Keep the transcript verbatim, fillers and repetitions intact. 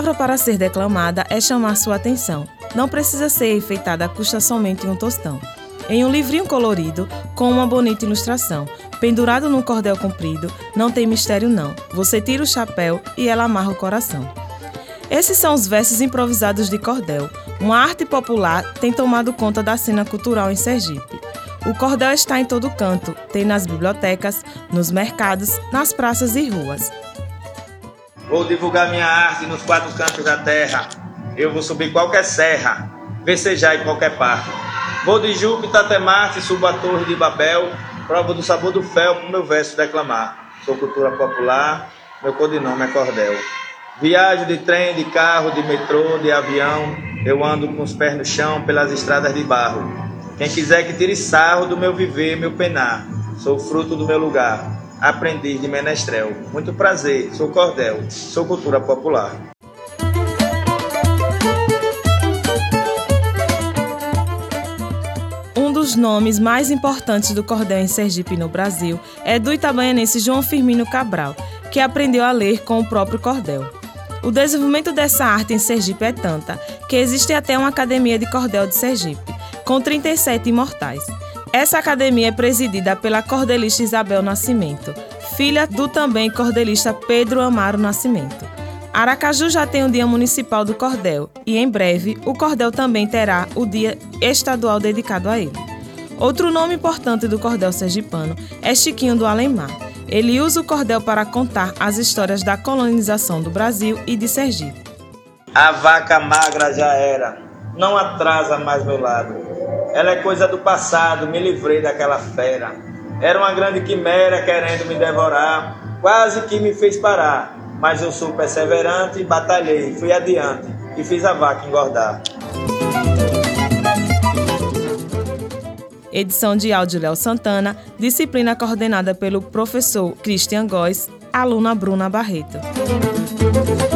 palavra para ser declamada é chamar sua atenção. Não precisa ser enfeitada, custa somente um tostão. Em um livrinho colorido, com uma bonita ilustração, pendurado num cordel comprido, não tem mistério não. Você tira o chapéu e ela amarra o coração. Esses são os versos improvisados de cordel. Uma arte popular tem tomado conta da cena cultural em Sergipe. O cordel está em todo canto, tem nas bibliotecas, nos mercados, nas praças e ruas. Vou divulgar minha arte nos quatro cantos da terra. Eu vou subir qualquer serra, vecejar em qualquer parte. Vou de Júpiter até Marte, subo a torre de Babel, provo do sabor do fel pro meu verso declamar. Sou cultura popular, meu codinome é cordel. Viajo de trem, de carro, de metrô, de avião. Eu ando com os pés no chão pelas estradas de barro. Quem quiser que tire sarro do meu viver, meu penar. Sou fruto do meu lugar, aprendiz de menestrel. Muito prazer, sou cordel, sou cultura popular. Um dos nomes mais importantes do cordel em Sergipe e no Brasil é do itabaianense João Firmino Cabral, que aprendeu a ler com o próprio cordel. O desenvolvimento dessa arte em Sergipe é tanta que existe até uma academia de cordel de Sergipe, com trinta e sete imortais. Essa academia é presidida pela cordelista Isabel Nascimento, filha do também cordelista Pedro Amaro Nascimento. Aracaju já tem o Dia Municipal do Cordel e, em breve, o cordel também terá o Dia Estadual dedicado a ele. Outro nome importante do cordel sergipano é Chiquinho do Além-Mar. Ele usa o cordel para contar as histórias da colonização do Brasil e de Sergipe. A vaca magra já era, não atrasa mais meu lado. Ela é coisa do passado, me livrei daquela fera. Era uma grande quimera querendo me devorar, quase que me fez parar. Mas eu sou perseverante, batalhei, fui adiante e fiz a vaca engordar. Edição de áudio Léo Santana, disciplina coordenada pelo professor Christian Góes, aluna Bruna Barreto.